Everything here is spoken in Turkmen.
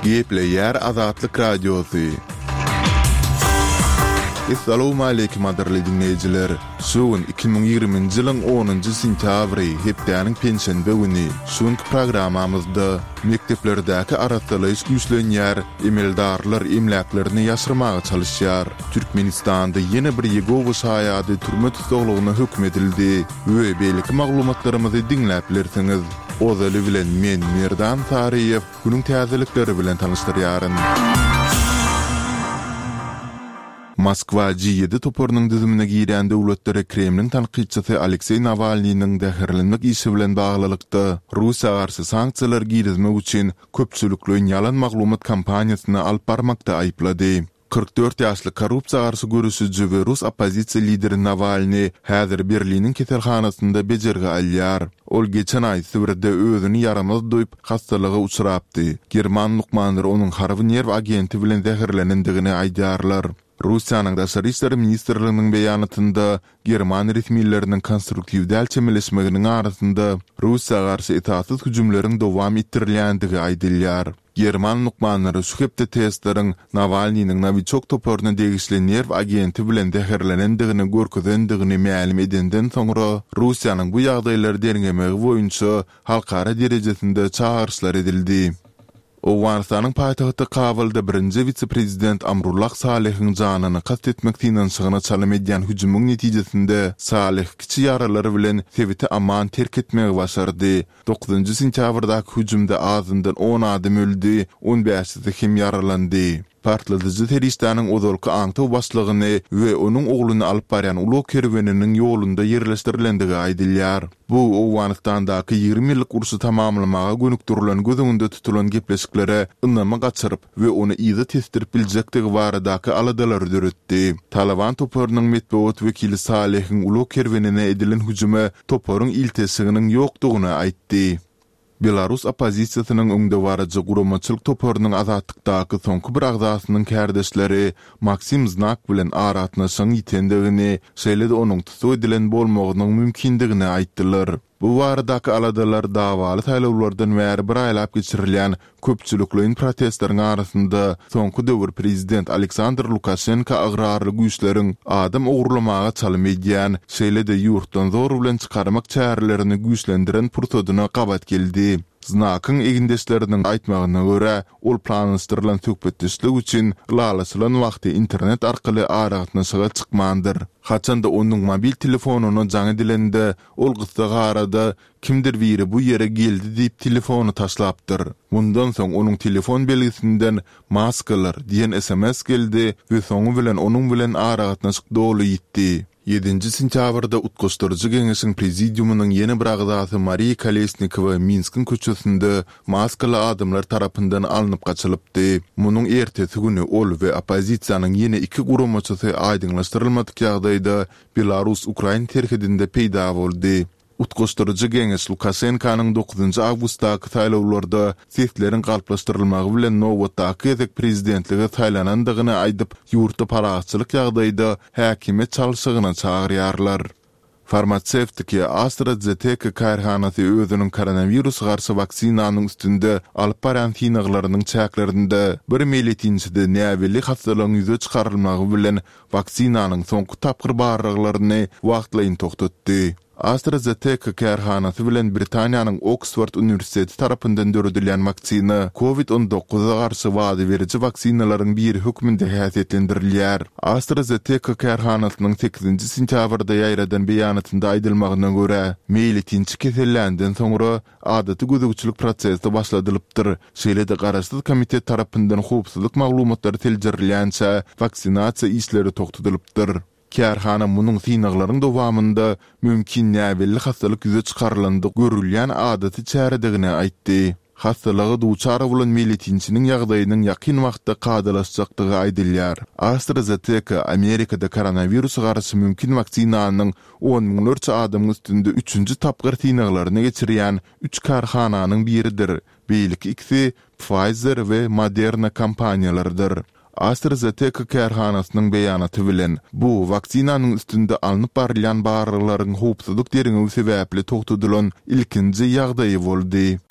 Gepleyer Azatlyk Radiosu. Assalamu alaykum adarly dinleyijiler. Şuun 2020-nji ýylyň 10-njy sentýabry hepdeniň pensiýa güni. Şuňky programamyzda mekteplerdäki aratylyş güýçlenýär, emeldarlar emläklerini ýaşyrmaga çalyşýar. Türkmenistanda ýene bir ýegowy şaýady türme tutuglygyna hökm edildi we beýleki maglumatlarymyzy dinläp bilersiňiz. Ozaly bilen men Merdan Tariýew günüň täzelikleri bilen tanışdyrýaryn. Moskwa G7 toporunyň düzümine giýren döwletlere Kremlin tanqidçisi Aleksey Navalnyň däherlenmek işi bilen baglylykda Russiýa garşy sanksiýalar giýrizmek üçin köpçülikli ýalan maglumat kampaniýasyny alyp barmakda aýplady. 44 ýaşly korrupsiýa garşy görüşüji we Rus opozisiýa lideri Navalny häzir Berliniň keselhanasynda bejerge alýar. Ol geçen ay Sibirde özüni yaramaz doýup hastalyga uçurapdy. German nukmandyr onuň harby nerw agenti bilen zäherlenendigini aýdýarlar. Russiýanyň Daşary işleri ministrliginiň beýanatynda German resmiýetleriniň konstruktiw dälçemeleşmeginiň arasynda Russiýa garşy itaatsyz hüjümleriň dowam etdirilýändigi aýdylýar. German nukmanlary şu hepde testleriň Navalnyň Novichok toporuny degişli nerw agenti bilen zäherlenendigini görkezendigini ma'lum edenden soňra Russiýanyň bu ýagdaýlary derňemegi boýunça halkara derejesinde çağırışlar edildi. Owganistanyň paýtagty Kabulda birinji vice-prezident Amrullah Salehiň janyny kast etmekden sygyna çalym edýän hüjümüň netijesinde Saleh kiçi ýaralary bilen Sewiti Amman terk etmegi başardy. 9-njy sentýabrdaky hüjümde azyndan 10 adam öldü, 15-i hem yaralandy. Partladyjy teristanyň ozalky aňty başlygyny we onuň ogluny alyp barýan uly kerweniniň ýolunda ýerleşdirilendigi aýdylýar. Bu Owganistandaky 20 ýyllyk ursy tamamlamaga gönükdirilen gözüňde tutulan gepleşiklere ynama gaçyryp we ony ýygy testirip biljekdigi baradaky aladalary döretdi. Taliban toporunyň medeniýet wekili Salehiň uly kerwenine edilen hüjüme toporuň iltesiginiň ýokdugyny aýtdy. Belarus opozisiýasynyň öňde barajy guramaçylyk toporunyň azatlykdaky soňky bir agzasynyň kärdeşleri Maksim Znak bilen aratnaşyň ýitendigini, şeýle-de onuň tutup edilen bolmagynyň mümkindigini aýtdylar. Bu baradaky aladalar dawaly taýlawlardan bäri bir aýlap geçirilýän köpçülikli protestleriň arasynda soňky döwür prezident Aleksandr Lukashenko agrarly güýçleriň adam ogurlamaga çalym edýän, şeýle-de ýurtdan zor bilen çykarmak çärelerini güýçlendiren purtodyna gabat geldi. Znakyň egindeşleriniň aýtmagyna görä, ol planlaşdyrylan söhbetdeşlik üçin lalasılan wagty internet arkaly aratnaşyga çykmandyr. Haçanda onuň mobil telefonuny jaňy dilende ol gysga arada kimdir biri bu ýere geldi diýip telefonu taşlapdyr. Bundan soň onuň telefon belgisinden maskalar diýen SMS geldi we soňu bilen onuň bilen aratnaşyk dolu ýitdi. 7-nji sentýabrda Utgoşdurjy Geňeşiň prezidiumynyň ýene bir agzasy Mariya Kolesnikowa Minskiň köçesinde maskaly adamlar tarapyndan alınıp gaçylypdy. Munyň ertesi güni ol we opozisiýanyň ýene 2 guramaçysy aýdynlaşdyrylmadyk ýagdaýda Belarus-Ukraina terhidinde peýda boldy. Utgoşdurjy Geňeş Lukashenkanyň 9-njy awgustdaky taýlawlarda seslerin galplaşdyrylmagy bilen nowatdaky gezek prezidentligi taýlanandygyny aýdyp, ýurtda paraçylyk ýagdaýda häkimet çalyşygyna çagyrýarlar. Farmasevtiki AstraZeneca karhanasy özüniň koronavirus garşy vaksinanyň üstünde alyp baran synaglarynyň çäklerinde bir meletinçide näweli hastalygyň ýüze çykarylmagy bilen vaksinanyň soňky tapgyr barlyklaryny wagtlaýyn toktatdy. AstraZeneca karhanasy bilen Britaniýanyň Oxford Universiteti tarapyndan döredilýän vaksina COVID-19 garşy wady beriji vaksinalaryň biri hökmünde häsiýetlendirilýär. AstraZeneca karhanasynyň 8-nji sentýabrda ýaýradan beýanatynda aýdylmagyna görä, meýletinçi kesellenden soňra adaty gözegçilik prosesi başladylypdyr. Şeýle-de garaşsyz komitet tarapyndan howpsuzlyk maglumatlary teljirilýänçä vaksinasiýa işleri toktadylypdyr. Kärhana munyň synaglaryň dowamında mümkin näwelli hastalyk ýüze çykarlandy görülýän adaty çäredigini aýtdy. Hastalyga duçar bolan meletinçiniň ýagdaýynyň ýakyn wagtda gadalaşjakdygy aýdylýar. AstraZeneca Amerikada koronavirus garşy mümkin vaksinanyň 10 miňlerçe adamyň üstünde 3-nji tapgyr synaglaryny geçirýän 3 karhananyň biridir. Beýleki ikisi Pfizer we Moderna kompaniýalarydyr. AstraZeneca karhanasynyň beýanaty bilen bu vaksinanyň üstünde alınıp barylýan barlyklaryň howpsuzlyk derňegi sebäpli toktadylan ilkinji ýagdaýy boldy.